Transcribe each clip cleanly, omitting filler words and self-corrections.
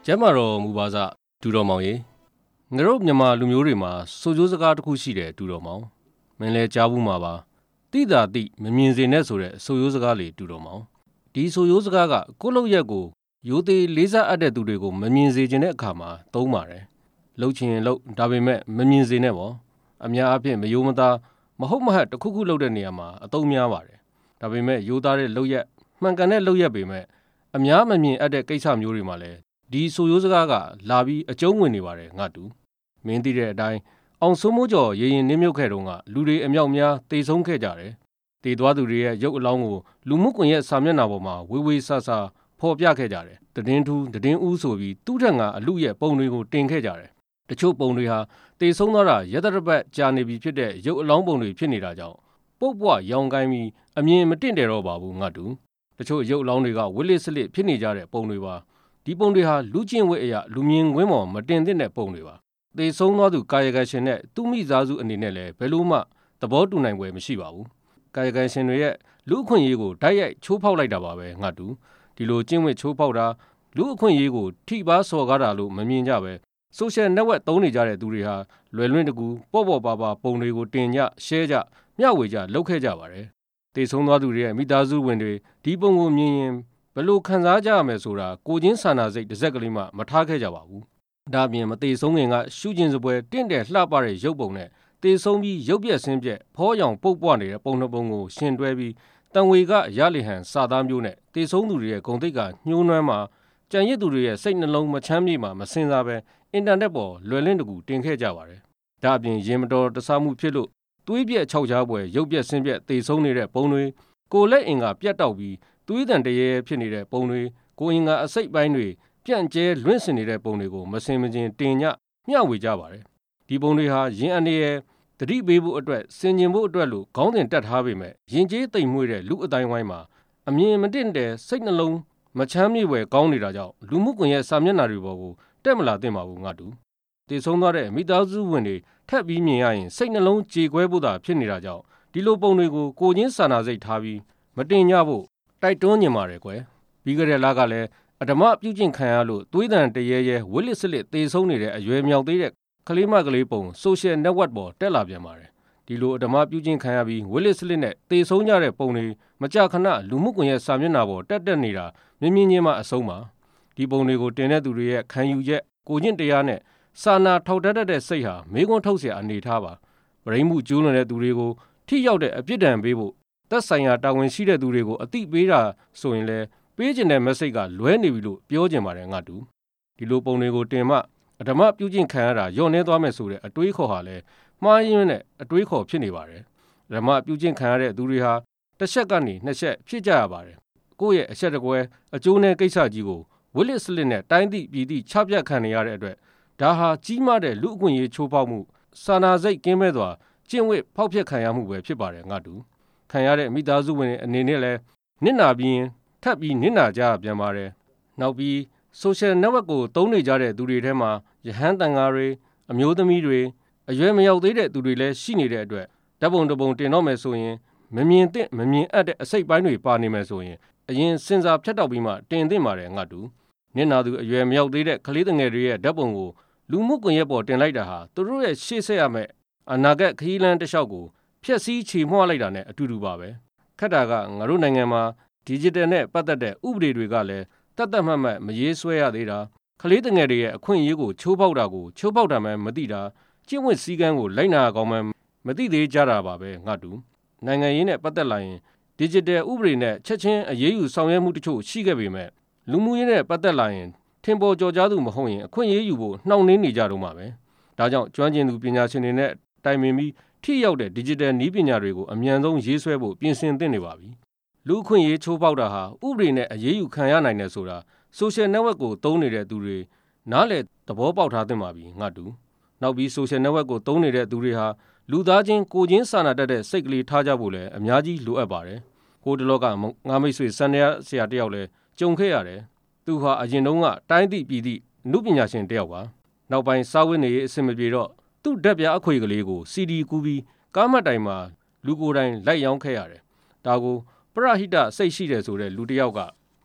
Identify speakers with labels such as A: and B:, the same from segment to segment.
A: ကျမ်းမာတော်မူပါစဒူတော်မောင်ရေငါတို့မြန်မာလူမျိုးတွေမှာဆိုကြိုးစကားတစ်ခုရှိတယ်ဒူတော်မောင်မင်းလဲကြားဘူးမှာပါတိတာတိမမြင်စေနဲ့ဆိုတဲ့ဆိုရိုးစကားလေးဒူတော်မောင်ဒီဆိုရိုးစကားကကိုယ့်လောက်ရက်ကိုရိုသေလေးစားအပ်တဲ့သူတွေကိုမမြင်စေခြင်းတဲ့အခါမှာသုံးပါတယ်လှုပ်ချင်လှုပ်ဒါပေမဲ့မမြင်စေနဲ့ပေါ့အများအားဖြင့်မယိုးမသားမဟုတ်မဟတ်တစ်ခုခုလှုပ်တဲ့နေရာမှာအသုံးများပါတယ်ဒါပေမဲ့ရိုးသားတဲ့လှုပ်ရက်မှန်ကန်တဲ့လှုပ်ရက်ပေမဲ့အများမမြင်အပ်တဲ့ကိစ္စမျိုးတွေမှာလည်းဒီဆိုရိုးစကားကလာပြီးအကျုံးဝင်နေပါတယ်ငါတူမင်းသိတဲ့အတိုင်းအောင်စိုးမိုးကျော်ရေရင်နင်းမြုပ်ခဲ့တုန်းကလူတွေအမြောက်များတေဆုံးခဲ့ကြတယ်တေသွားသူတွေရဲ့ရုပ်အလောင်းကိုလူမှုကွန်ရက်စာမျက်နှာပေါ်မှာဝေဝေဆာဆာဖော်ပြခဲ့ကြတယ်တည်င်းထူးတည်င်းဦးဆိုပြီးသူ့ထက်ငါအလူရဲ့ပုံတွေကိုတင်ခဲ့ကြတယ်တချို့ပုံတွေဟာတေဆုံးသွားတာရတရပတ်ကြာနေပြီဖြစ်တဲ့ရုပ်အလောင်းပုံတွေဖြစ်နေတာကြောင့်ပုတ်ပွားရောင်ကိုင်းပြီးအမြင်မတင့်တယ်တော့ပါဘူးငါတူတချို့ရုပ်အလောင်းတွေကဝစ်လစ်စလစ်ဖြစ်နေကြတဲ့ပုံတွေပါဒီပုံတွေဟာလူချင်းဝဲအရာလူမြင်ကွင်းပေါ်မတင်သင့်တဲ့ပုံတွေပါသေဆုံးသွားသူကာယကံရှင်နဲ့သူမိသားစုအနေနဲ့လည်းဘယ်လို့မှသဘောတူနိုင်ပွဲမရှိပါဘူးကာယကံရှင်တွေရဲ့လူအခွင့်အရေးကိုတိုက်ရိုက်ချိုးဖောက်လိုက်တာပါပဲငါတူဒီလိုကျင့်ဝတ်ချိုးဖောက်တာလူအခွင့်အရေးကိုထိပါစော်ကားတာလို့မမြင်ကြပဲဆိုရှယ်နက်ဝက်သုံးနေကြတဲ့သူတွေဟာလွယ်လွင့်တကူပေါ့ပေါ့ပါပါပုံတွေကိုတင်ကြရှဲကြမျှဝေကြလုပ်ခဲ့ကြပါတယ်သေဆုံးသွားသူတွေရဲ့မိသားစုဝင်တွေဒီပုံကိုမြင်ရင်ဘလို့ခံစားကြရမယ်ဆိုတာကိုချင်းစာနာစိတ်တစ်စက်ကလေးမှမထားခဲ့ကြပါဘူးဒါပြင်မသေးဆုံးခင်ကရှုကျင်စပွဲတင့်တယ်လှပတဲ့ရုပ်ပုံနဲ့သေဆုံးပြီးရုပ်ပြက်ဆင်းပြက်ဖောရောင်ပုတ်ပွားနေတဲ့ပုံနှစ်ပုံကိုရှင်တွဲပြီးတန်ဝေကရလီဟန်စာသားမျိုးနဲ့သေဆုံးသူတွေရဲ့ဂုဏ်သိက္ခာညှိုးနွမ်းမှာကြံရစ်သူတွေရဲ့စိတ်နှလုံးမချမ်းမြေ့မှာမစင်စားပဲအင်တာနက်ပေါ်လွယ်လင့်တကူတင်ခဲ့ကြပါတယ်ဒါအပြင်ရင်မတော်တဆမှုဖြစ်လို့သွေးပြက်ခြောက်ချားပွဲရုပ်ပြက်ဆင်းပြက်သေဆုံးနေတဲ့ပုံတွေကိုလက်အင်ကပြတ်တောက်ပြီးသွေးတန်တရေဖြစ်နေတဲ့ပုံတွေကိုအင်ကအစိတ်ပိုင်းတွေပြန့်ကျဲလွင့်စင်နေတဲ့ပုံတွေကိုမစင်မကျင်တင်ညမျှဝေကြပါတယ်ဒီပုံတွေဟာရင်အနေရဲ့တတိပေးဖို့အတွက်စင်ကျင်ဖို့အတွက်လို့ခေါင်းစဉ်တက်ထားပေမဲ့ရင်ကျေးသိမ်မွေ့တဲ့လူအတိုင်းဝိုင်းမှာအမြင်မတင့်တဲ့စိတ်နှလုံးမချမ်းမြေ့ွယ်ကောင်းနေတာကြောင့်လူမှုကွန်ရက်စာမျက်နှာတွေပေါ်ကိုတက်မလာသင့်ပါဘူးငါတူတည်ဆုံးသွားတဲ့မိသားစုဝင်တွေထပ်ပြီးမြင်ရရင်စိတ်နှလုံးကြေကွဲဖို့သာဖြစ်နေတာကြောင့်ဒီလိုပုံတွေကိုကိုချင်းစာနာစိတ်ထားပြီးမတင်ကြဖို့တိုက်တွန်းနေပါတယ်ကွယ်ပြီးကြတဲ့လကလည်းအဓမ္မပြုကျင့်ခံရလို့သွေးတန်တရေရဲဝစ်လစ်စလစ်သေဆုံးနေတဲ့အရွယ်မြောက်သေးတဲ့ကလေးမကလေးပုံဆိုရှယ်နက်ဝက်ပေါ်တက်လာပြန်ပါတယ်ဒီလိုအဓမ္မပြုကျင့်ခံရပြီးဝစ်လစ်စလစ်နဲ့သေဆုံးကြတဲ့ပုံတွေမကြာခဏလူမှုကွန်ရက်စာမျက်နှာပေါ်တက်နေတာမြင်မြင်ချင်းမှအဆုံးပါဒီပုံတွေကိုတင်တဲ့သူတွေရဲ့ခံယူချက်ကိုကျင့်တရားနဲ့စာနာထောက်တတ်တဲ့စိတ်ဟာမေးခွန်းထုတ်เสียအနေထားပါဗရိမှုကျူးလွန်တဲ့သူတွေကိုထိရောက်တဲ့အပြစ်ဒဏ်ပေးဖို့သက်ဆိုင်ရာတာဝန်ရှိတဲ့သူတွေကိုအသိပေးတာဆိုရင်လည်းပေးခြင်းတဲ့ message ကလွဲနေပြီလို့ပြောကြင်ပါတယ်ငါတူဒီလိုပုံတွေကိုတင်မှအဓမ္မပြုကျင့်ခံရတာညှော့နှဲသွားမယ်ဆိုတဲ့အတွေးခေါ်ဟာလည်းမှားယွင်းတဲ့အတွေးခေါ်ဖြစ်နေပါတယ်အဓမ္မပြုကျင့်ခံရတဲ့သူတွေဟာတစ်ချက်ကနေနှစ်ချက်ဖြစ်ကြရပါတယ်ကိုယ့်ရဲ့အချက်တကွဲအကျိုးနဲ့ကိစ္စကြီးကိုဝစ်လစ်စလစ်နဲ့တိုင်းသည့်ပြည်သည့်ချပြတ်ခံနေရတဲ့အတွက်ဒါဟာကြီးမားတဲ့လူအခွင့်အရေးချိုးဖောက်မှုစာနာစိတ်ကင်းမဲ့စွာကျင့်ဝတ်ဖောက်ဖျက်ခံရမှုပဲဖြစ်ပါတယ်ငါတူခံရတဲ့မိသားစုဝင်အနေနဲ့လည်းနစ်နာပြီးရင်ထပ်ပြီးနစ်နာကြပြန်ပါတယ်နောက်ပြီးဆိုရှယ်နက်ဝက်ကိုသုံးနေကြတဲ့သူတွေထဲမှာယဟန်တန်ဃာတွေအမျိုးသမီးတွေအရွယ်မရောက်သေးတဲ့သူတွေလည်းရှိနေတဲ့အတွက်ဓာတ်ပုံတစ်ပုံတင်တော့မယ်ဆိုရင်မမြင်သင့်မမြင်အပ်တဲ့အစိတ်ပိုင်းတွေပါနေမယ်ဆိုရင်အရင်စဉ်းစားဖြတ်တောက်ပြီးမှတင်သင့်ပါတယ်ငါတူနစ်နာသူအရွယ်မရောက်သေးတဲ့ကလေးငယ်တွေရဲ့ဓာတ်ပုံကိုလူမှုကွန်ရက်ပေါ်တင်လိုက်တာဟာသူတို့ရဲ့ရှေ့ဆက်ရမယ့်အနာဂတ်ခရီးလမ်းတစ်လျှောက်ကိုဖျက်ဆီးချေမှုန်းလိုက်တာနဲ့အတူတူပါပဲခက်တာကငါတို့နိုင်ငံမှာdigital နဲ့ပတ်သက်တဲ့ဥပဒေတွေကလည်းတတ်မှတ်မရေးဆွဲရသေးတာကလေးငယ်တွေရဲ့အခွင့်အရေးကိုချိုးဖောက်တာကိုချိုးဖောက်တာမှမသိတာကျင့်ဝတ်စည်းကမ်းကိုလိုက်နာကောင်းမှမသိသေးကြတာပါပဲငါတူနိုင်ငံရေးနဲ့ပတ်သက်လာရင် digital ဥပဒေနဲ့ချက်ချင်းအရေးယူဆောင်ရွက်မှုတချို့ရှိခဲ့ပေမဲ့လူမှုရေးနဲ့ပတ်သက်လာရင်ထင်ပေါ်ကျော်ကြားသူမဟုတ်ရင်အခွင့်အရေးယူဖို့နှောင့်နှေးနေကြတော့မှာပဲဒါကြောင့်ကျွမ်းကျင်သူပညာရှင်တွေနဲ့တိုင်ပင်ပြီးထိရောက်တဲ့ digital နည်းပညာတွေကိုအမြန်ဆုံးရေးဆွဲဖို့ပြင်ဆင်သင့်နေပါပြီလူအခွင့်အရေးချိုးဖောက်တာဟာဥပဒေနဲ့အရေးယူခံရနိုင်တယ်ဆိုတာဆိုရှယ်နက်ဝက်ကိုသုံးနေတဲ့သူတွေနားလည်သဘောပေါက်ထားသင့်ပါပြီငါတူနောက်ပြီးဆိုရှယ်နက်ဝက်ကိုသုံးနေတဲ့သူတွေဟာလူသားချင်းကိုချင်းစာနာတတ်တဲ့စိတ်ကလေးထားကြဖို့လည်းအများကြီးလိုအပ်ပါတယ်ကိုတလောကငါမိတ်ဆွေစံရဆရာတယောက်လည်းကြုံခဲ့ရတယ်သူဟာအရင်တုန်းကတိုင်းသည့်ပြည်သည့်အမှုပညာရှင်တယောက်ပါနောက်ပိုင်းစာဝတ်နေရေးအဆင်မပြေတော့သူ့ဓာတ်ပြားအခွေကလေးကို CD ကူးပြီးကားမှတ်တိုင်မှာလူကိုယ်တိုင်လိုက်ရောင်းခဲ့ရတယ်ဒါကိုပရဟိတစိတ်ရှိတယ်ဆိုတဲ့လူတစ်ယောက်ကတ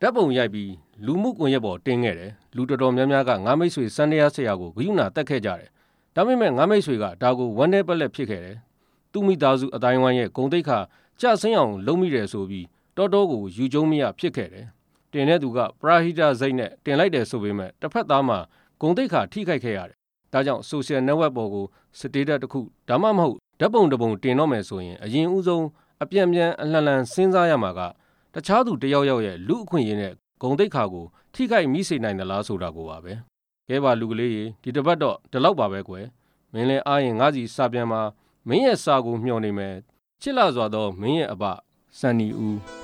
A: ဓာတ်ပုံရိုက်ပြီးလူမှုကွန်ရက်ပေါ်တင်ခဲ့တယ်လူတော်တော်များများကငါမိတ်ဆွေစန္ဒယာဆရာကိုဂရုဏာတက်ခဲ့ကြတယ်ဒါပေမဲ့ငါမိတ်ဆွေကဒါကိုဝမ်းနဲ့ပက်လက်ဖြစ်ခဲ့တယ်သူမိသားစုအတိုင်းဝိုင်းရဲ့ဂုဏ်သိက္ခာကျဆင်းအောင်လုပ်မိတယ်ဆိုပြီးတော်တော်ကိုယူကျုံမရဖြစ်ခဲ့တယ်တင်တဲ့သူကပရာဟိတစိတ်နဲ့တင်လိုက်တယ်ဆိုပေမဲ့တစ်ဖက်သားမှာဂုဏ်သိက္ခာထိခိုက်ခဲ့ရတယ်ဒါကြောင့် social network ပေါ်ကိုစတေးတက်တစ်ခုဒါမှမဟုတ်ဓာတ်ပုံတစ်ပုံတင်တော့မယ်ဆိုရင်အရင်ဦးဆုံးအပြန်ပြန်အလှန်လှန်စဉ်းစားရမှာကတခြားသူတယောက်ယောက်ရဲ့လူအခွင့်အရေးနဲ့ဂုဏ်သိက္ခာကိုထိခိုက်မိစေနိုင်သလားဆိုတာကိုပါပဲကဲပါလူကလေးရေဒီတစ်ပတ်တော့ဒီလောက်ပါပဲကွယ်မင်းလည်းအားရင်ငါစီစာပြန်မှာမင်းရဲ့စာကိုမျှော်နေမယ်ချစ်လာစွာသောမင်းရဲ့အဘစန်နီဦး